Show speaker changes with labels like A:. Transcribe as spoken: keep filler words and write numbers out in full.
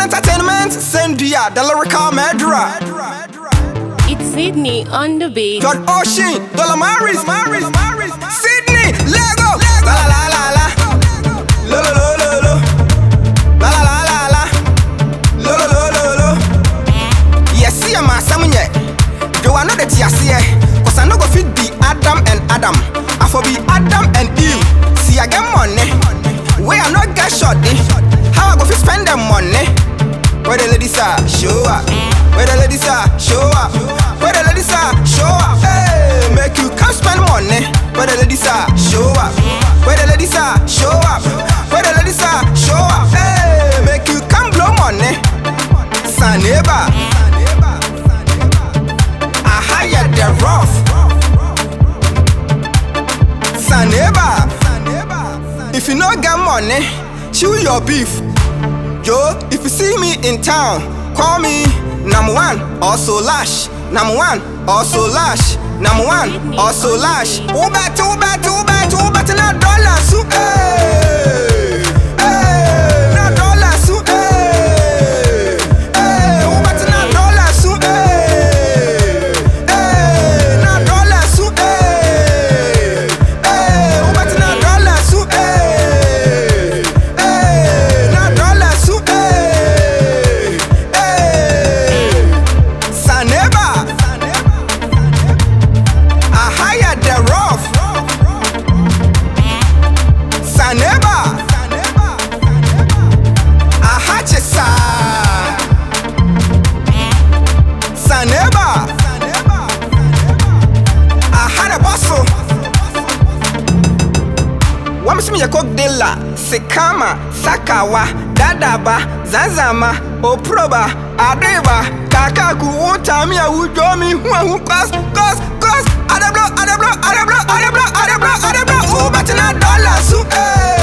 A: entertainment, Sendia, the lyrical murderer.
B: It's Sydney on the beat.
A: God Ocean, Dollar Maris, Sydney, Lego, la la la la la, lo lo lo lo lo, la la la la la, lo lo lo lo lo. Yes, see my samunye. Do I know that you see? Cause I know go fit be Adam and Adam. I for be Adam and Eve. See I get money, where I not get shot. How I go fit spend the money? Where the ladies are, show up. Where the ladies are, show up. Where the ladies are, show up. Hey, make you come spend money. Where the ladies are, show up. Where the ladies are, show up. Where the ladies are, show up. Hey, make you come blow money. Saneba, I hire the rough. Saneba, if you no get money, chew your beef. Yo, if you see me in town, call me number one, also lash. Number one, also lash. Number one, also lash. Uba, tuba, tuba, tuba, to na dollar su. Hey, hey, na dollar su. Hey, hey, uba to na dollar su. Hey, hey, na dollar su. Hey, hey, uba to na dollar su. Hey, hey, na dollar su. Hey, hey, Saneba. I hire the rough. Saneba, I hatch a sa. Saneba, I had a bustle. Wams me a cook dilla, Sekama, Sakawa, Dadaba, Zanzama, Oproba, Adeba, Kakaku, Utamia, Udomi, who cost, cost, cost, Adablo, Adablo, Adablo, Adablo, Adablo, Adablo, oh, but not dollar, so, eh.